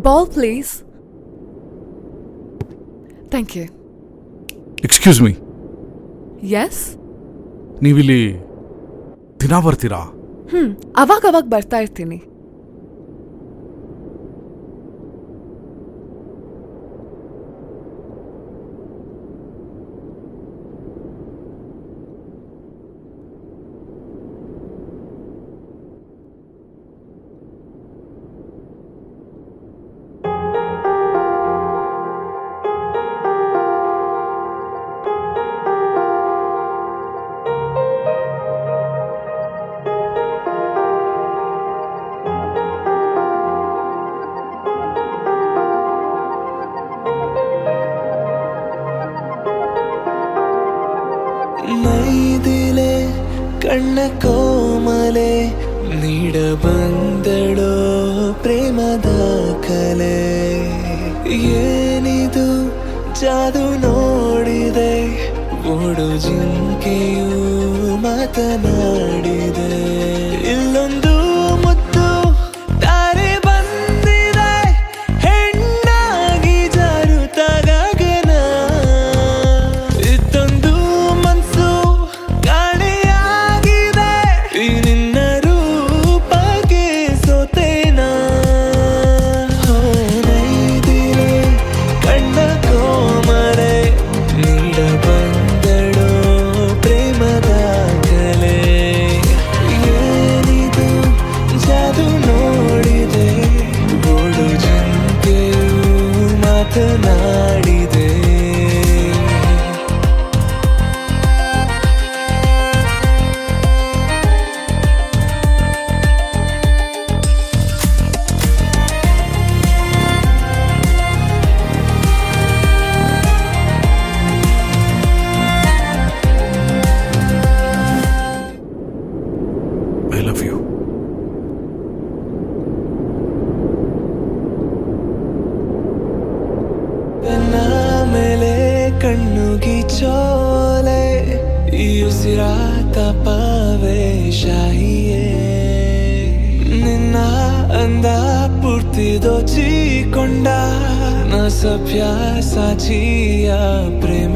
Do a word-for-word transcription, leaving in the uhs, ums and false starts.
Ball, please. Thank you. Excuse me, Yes? ನೀವಿಲ್ಲಿ ದಿನ ಬರ್ತೀರಾ? ಹ್ಮ್ ಅವಾಗ ಅವಾಗ ಬರ್ತಾ ಇರ್ತೀನಿ. ನೈದಿಲೆ ಕಣ್ಣ ಕೋಮಲೆ ನೀಡ ಬಂದಳೋ ಪ್ರೇಮದ ಕಲೆ, ಏನಿದು ಜಾದು ನೋಡಿದೆ ಓಡು ಜಿಂಕೆಯು ಮಾತನಾಡಿದೆ. ಇಲ್ಲೊಂದು ಮುತ್ತು ತಾರೆ ಬಂದಿದೆ ಹೆಣ್ಣಾಗಿ ಜಾರುತ್ತಾಗನ, ಇತ್ತೊಂದು ಮನ್ಸು ಕಾಣೆಯಾಗಿದೆ ಈ ನಿನ್ನ ರೂಪಕ್ಕೆ ಸೋತೇನ. ನೈದಿಲೆ ಕಣ್ಣ ಕೋಮಲೆ ನೀಡ ಬಂದಳೋ ಪ್ರೇಮದ ಕಲೆ, ಏನಿದು ಜಾದು ನೋಡಿದೆ ಓಡು ಜಿಂಕೆಯು ಮಾತನಾಡಿದೆ. I love you. ನನ್ನ ಮೇಲೆ ಕಣ್ಣುಗಿ ಚೋಲೆ ಈ ಉಸಿರಾಟ ಪಾವೇ ಶಾಹಿಯೇ, ನಿನ್ನ ಅಂದ ಪೂರ್ತಿ ದೋಚಿಕೊಂಡ ನ ಸಭ್ಯ ಸಾಚಿಯ ಪ್ರೇಮ